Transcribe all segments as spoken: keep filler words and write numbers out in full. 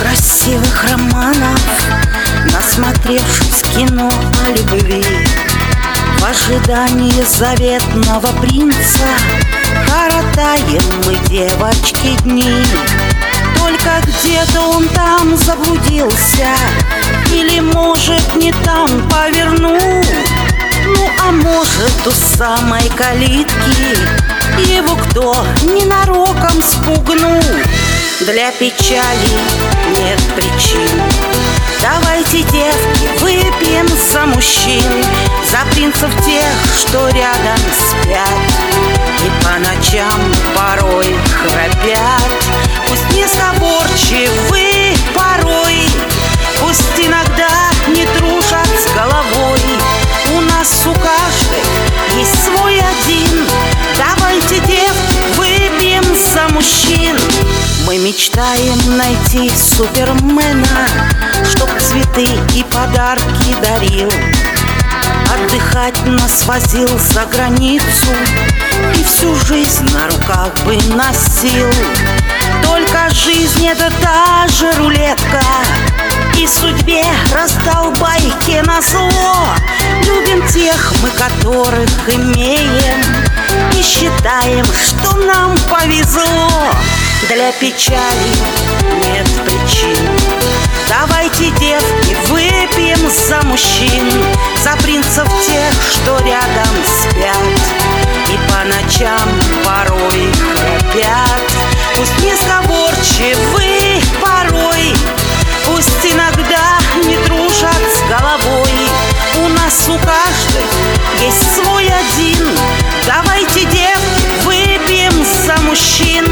красивых романов, насмотревшись кино о любви, в ожидании заветного принца коротаем мы, девочки, дни. Только где-то он там заблудился, или, может, не там повернул. Ну, а может, у самой калитки его кто ненароком спугнул. Для печали нет причин. Давайте, девки, выпьем за мужчин, за принцев тех, что рядом спят и по ночам порой храпят. Пусть несговорчивы порой, пусть иногда не дружат с головой. У нас у каждой есть свой один. Давайте, девки, выпьем за мужчин. Мы мечтаем найти супермена, чтоб цветы и подарки дарил, отдыхать нас возил за границу и всю жизнь на руках бы носил. Только жизнь — это та же рулетка, и судьбе раздолбайке назло. Любим тех мы, которых имеем, и считаем, что нам повезло. Для печали нет причин. Давайте, девки, выпьем за мужчин, за принцев тех, что рядом спят и по ночам порой храпят. Пусть несговорчивы порой, пусть иногда не дружат с головой. У нас у каждой есть свой один. Давайте, девки, выпьем за мужчин.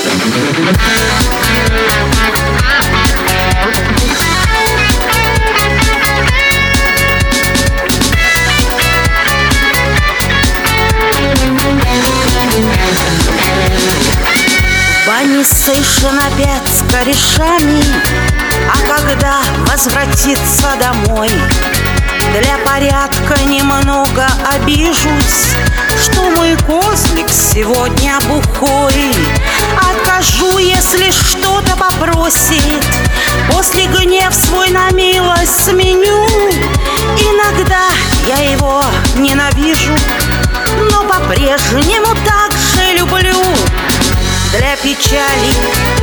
В бане Сейшен опять с корешами, а когда возвратиться домой, для порядка немного обижусь, что мой козлик сегодня бухой. Откажу, если что-то попросит, после гнев свой на милость сменю. Иногда я его ненавижу, но по-прежнему так же люблю. Для печали